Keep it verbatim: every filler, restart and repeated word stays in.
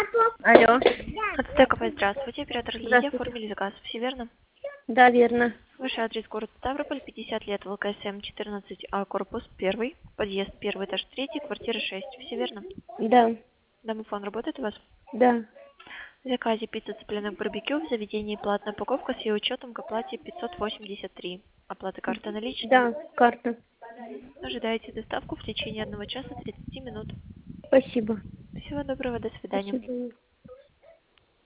Алло. Ацтекова, здравствуйте. Оператор Лидия, Здравствуйте. оформили заказ. Все верно? Да, верно. Ваш адрес город Ставрополь, пятьдесят лет, ВЛКСМ четырнадцать А, корпус один, подъезд один, этаж три, квартира шесть. Все верно? Да. Домофон работает у вас? Да. В заказе пицца цыпленок барбекю в заведении платная упаковка с ее учетом к оплате пятьсот восемьдесят три. Оплата карта наличные. Да, карта. Мгм. Ожидаете доставку в течение одного часа тридцати минут. Спасибо. Всего доброго, до свидания. Спасибо.